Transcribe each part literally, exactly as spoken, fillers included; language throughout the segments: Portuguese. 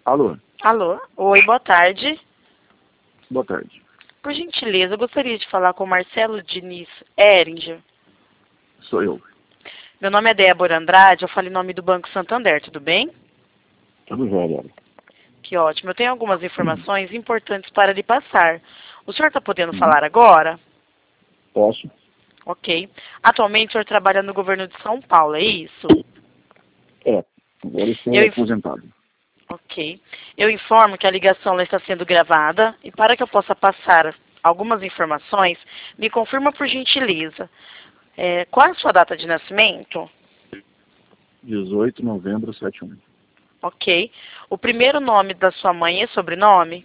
Alô, Alô? Oi, boa tarde. boa tarde. Por gentileza, eu gostaria de falar com o Marcelo Diniz Eringer. Sou eu. Meu nome é Débora Andrade, eu falo em nome do Banco Santander, tudo bem? Tudo bem, Débora. Que ótimo. Eu tenho algumas informações importantes para lhe passar. O senhor está podendo Hum, falar agora? Posso? Ok. Atualmente o senhor trabalha no governo de São Paulo, é isso? É. Agora eu sou Eu, inf- aposentado. ok. Eu informo que a ligação ela está sendo gravada e para que eu possa passar algumas informações, me confirma por gentileza. É, qual é a sua data de nascimento? dezoito de novembro, setenta e um. Ok. O primeiro nome da sua mãe e sobrenome?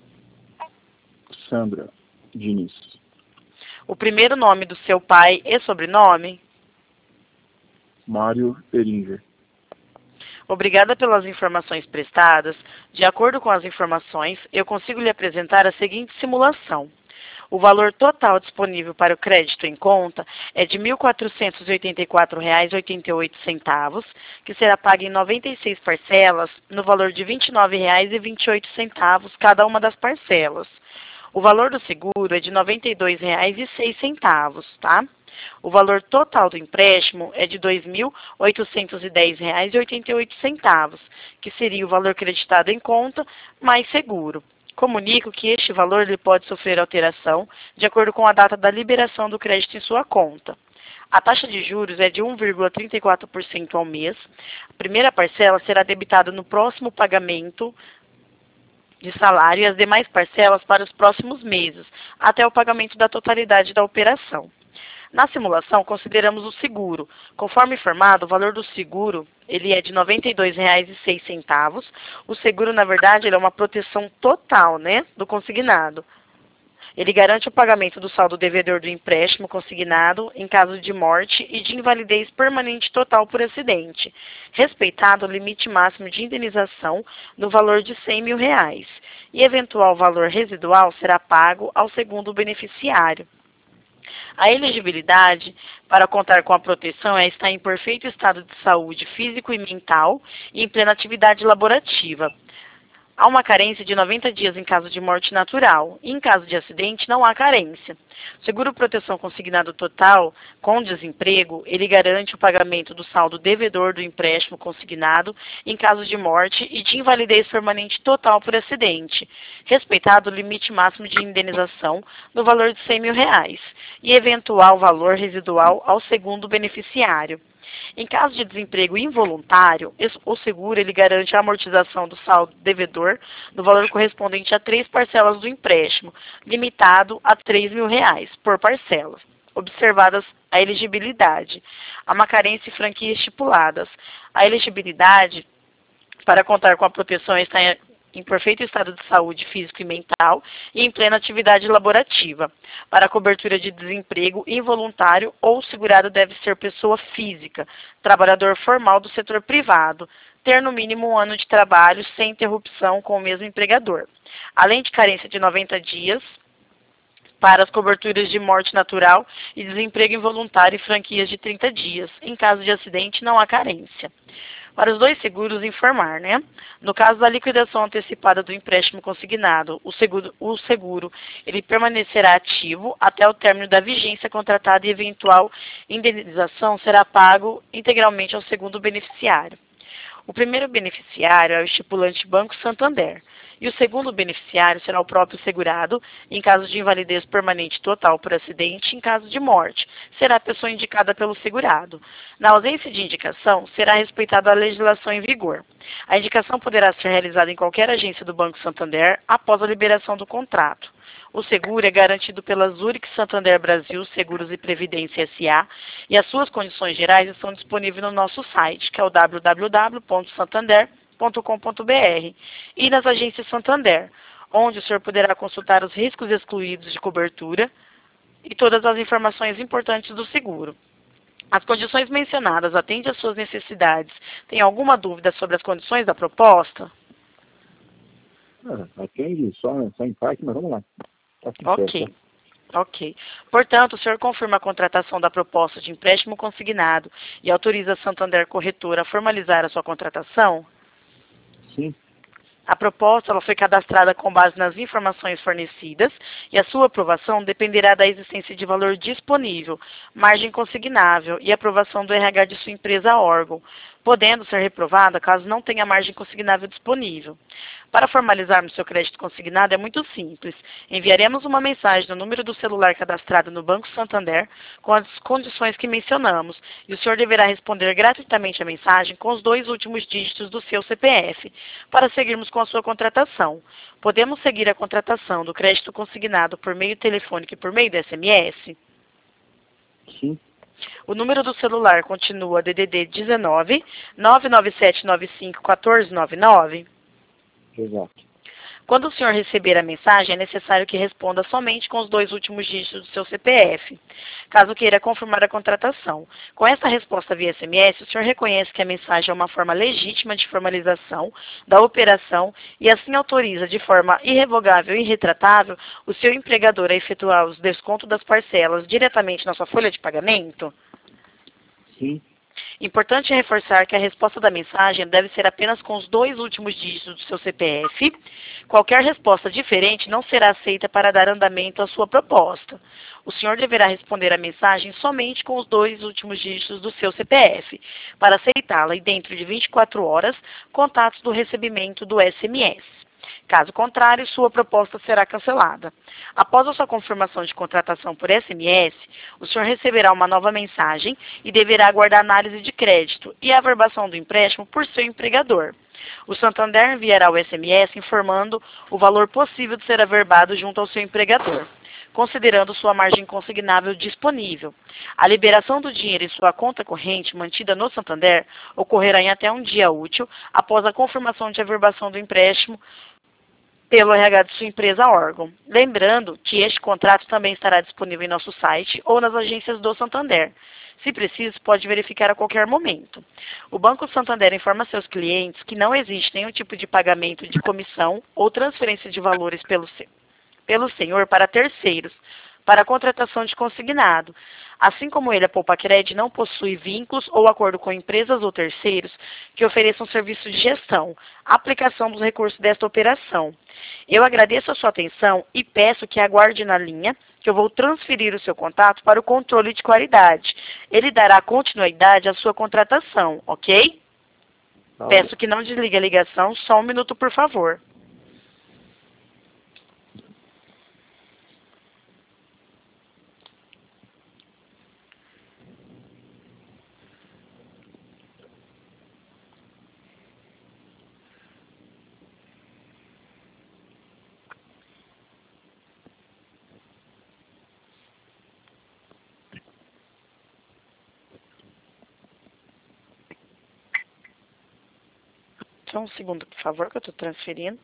Sandra Diniz. O primeiro nome do seu pai e sobrenome? Mário Eringer. Obrigada pelas informações prestadas. De acordo com as informações, eu consigo lhe apresentar a seguinte simulação. O valor total disponível para o crédito em conta é de mil quatrocentos e oitenta e quatro reais e oitenta e oito centavos, que será pago em noventa e seis parcelas, no valor de vinte e nove reais e vinte e oito centavos cada uma das parcelas. O valor do seguro é de noventa e dois reais e seis centavos, tá? O valor total do empréstimo é de dois mil oitocentos e dez reais e oitenta e oito centavos, que seria o valor creditado em conta mais seguro. Comunico que este valor ele pode sofrer alteração de acordo com a data da liberação do crédito em sua conta. A taxa de juros é de um vírgula trinta e quatro por cento ao mês. A primeira parcela será debitada no próximo pagamento de salário e as demais parcelas para os próximos meses, até o pagamento da totalidade da operação. Na simulação, consideramos o seguro. Conforme informado, o valor do seguro ele é de noventa e dois reais e seis centavos. O seguro, na verdade, ele é uma proteção total, né, do consignado. Ele garante o pagamento do saldo devedor do empréstimo consignado em caso de morte e de invalidez permanente total por acidente, respeitado o limite máximo de indenização no valor de cem mil reais, e eventual valor residual será pago ao segundo beneficiário. A elegibilidade para contar com a proteção é estar em perfeito estado de saúde físico e mental e em plena atividade laborativa. Há uma carência de noventa dias em caso de morte natural. E em caso de acidente, não há carência. Seguro proteção consignado total com desemprego, ele garante o pagamento do saldo devedor do empréstimo consignado em caso de morte e de invalidez permanente total por acidente, respeitado o limite máximo de indenização no valor de cem mil reais e eventual valor residual ao segundo beneficiário. Em caso de desemprego involuntário, o seguro ele garante a amortização do saldo devedor no valor correspondente a três parcelas do empréstimo, limitado a três mil reais por parcela, observadas a elegibilidade. Há uma carência e franquia estipuladas. A elegibilidade para contar com a proteção está em em perfeito estado de saúde físico e mental e em plena atividade laborativa. Para a cobertura de desemprego involuntário ou segurado deve ser pessoa física, trabalhador formal do setor privado, ter no mínimo um ano de trabalho sem interrupção com o mesmo empregador. Além de carência de noventa dias, para as coberturas de morte natural e desemprego involuntário e franquias de trinta dias. Em caso de acidente, não há carência. Para os dois seguros, informar, né? No caso da liquidação antecipada do empréstimo consignado, o seguro, o seguro ele permanecerá ativo até o término da vigência contratada e eventual indenização será pago integralmente ao segundo beneficiário. O primeiro beneficiário é o estipulante Banco Santander. E o segundo beneficiário será o próprio segurado, em caso de invalidez permanente total por acidente, em caso de morte, será a pessoa indicada pelo segurado. Na ausência de indicação, será respeitada a legislação em vigor. A indicação poderá ser realizada em qualquer agência do Banco Santander após a liberação do contrato. O seguro é garantido pela Zurich Santander Brasil Seguros e Previdência S A e as suas condições gerais estão disponíveis no nosso site, que é o w w w ponto santander ponto com ponto b r, e nas agências Santander, onde o senhor poderá consultar os riscos excluídos de cobertura e todas as informações importantes do seguro. As condições mencionadas atendem às suas necessidades. Tem alguma dúvida sobre as condições da proposta? É, atende só, só em parte, mas vamos lá. Tá tudo Ok. certo, Ok. Portanto, o senhor confirma a contratação da proposta de empréstimo consignado e autoriza a Santander Corretora a formalizar a sua contratação? tá? Sim. A proposta ela foi cadastrada com base nas informações fornecidas e a sua aprovação dependerá da existência de valor disponível, margem consignável e aprovação do R H de sua empresa órgão, podendo ser reprovada caso não tenha margem consignável disponível. Para formalizarmos seu crédito consignado é muito simples. Enviaremos uma mensagem no número do celular cadastrado no Banco Santander com as condições que mencionamos e o senhor deverá responder gratuitamente a mensagem com os dois últimos dígitos do seu C P F para seguirmos com a sua contratação. Podemos seguir a contratação do crédito consignado por meio telefônico e por meio do S M S? Sim. O número do celular continua D D D dezenove, nove nove sete nove cinco, um quatro nove nove? Exato. Quando o senhor receber a mensagem, é necessário que responda somente com os dois últimos dígitos do seu C P F, caso queira confirmar a contratação. Com essa resposta via S M S, o senhor reconhece que a mensagem é uma forma legítima de formalização da operação e assim autoriza de forma irrevogável e irretratável o seu empregador a efetuar os descontos das parcelas diretamente na sua folha de pagamento? Sim. Importante reforçar que a resposta da mensagem deve ser apenas com os dois últimos dígitos do seu C P F. Qualquer resposta diferente não será aceita para dar andamento à sua proposta. O senhor deverá responder a mensagem somente com os dois últimos dígitos do seu C P F, para aceitá-la e dentro de vinte e quatro horas, contatos do recebimento do S M S. Caso contrário, sua proposta será cancelada. Após a sua confirmação de contratação por S M S, o senhor receberá uma nova mensagem e deverá aguardar análise de crédito e a averbação do empréstimo por seu empregador. O Santander enviará o S M S informando o valor possível de ser averbado junto ao seu empregador, considerando sua margem consignável disponível. A liberação do dinheiro em sua conta corrente mantida no Santander ocorrerá em até um dia útil após a confirmação de averbação do empréstimo pelo R H de sua empresa órgão. Lembrando que este contrato também estará disponível em nosso site ou nas agências do Santander. Se preciso, pode verificar a qualquer momento. O Banco Santander informa seus clientes que não existe nenhum tipo de pagamento de comissão ou transferência de valores pelo, pelo senhor para terceiros, para a contratação de consignado. Assim como ele, a Poupacred não possui vínculos ou acordo com empresas ou terceiros que ofereçam serviço de gestão, aplicação dos recursos desta operação. Eu agradeço a sua atenção e peço que aguarde na linha, que eu vou transferir o seu contato para o controle de qualidade. Ele dará continuidade à sua contratação, ok? Tá. Peço que não desligue a ligação, só um minuto, por favor. Só um segundo, por favor, que eu estou transferindo.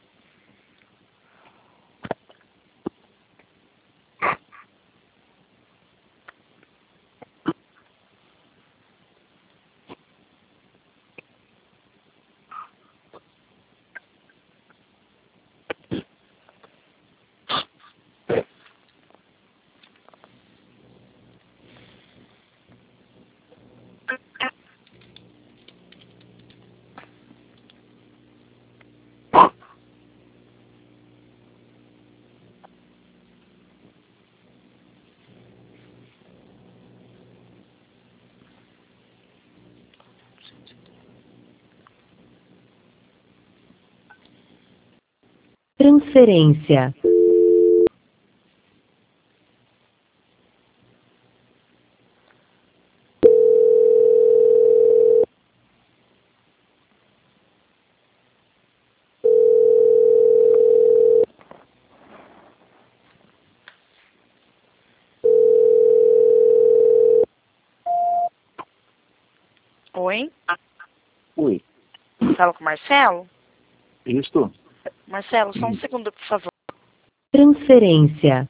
Transferência. Oi? Oi. Fala com o Marcelo? Isso? Marcelo, só um segundo, por favor. Transferência.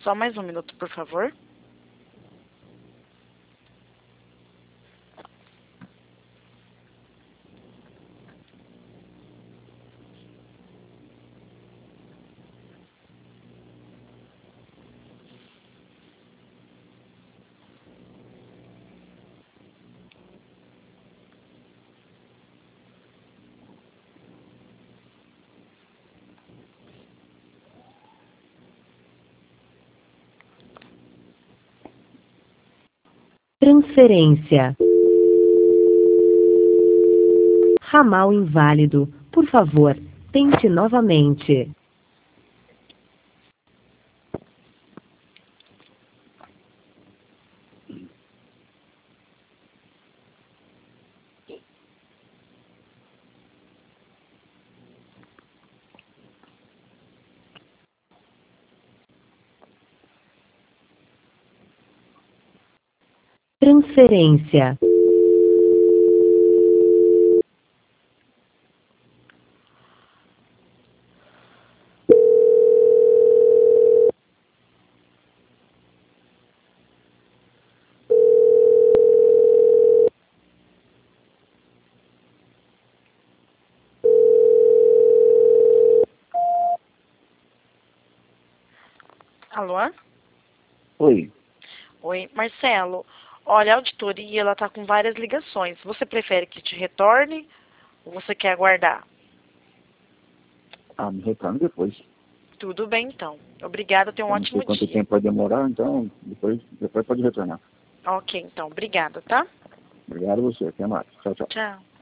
Só mais um minuto, por favor. Transferência. Ramal inválido. Por favor, tente novamente. Transferência. Alô? Oi. Oi, Marcelo. Olha, a auditoria, ela tá com várias ligações. Você prefere que te retorne ou você quer aguardar? Ah, me retorne depois. Tudo bem, então. Obrigada, tenha um Eu não sei ótimo quanto dia. tempo vai demorar, então depois, depois pode retornar. Ok, então. Obrigada, tá? Obrigado a você. Até mais. Tchau, tchau. Tchau.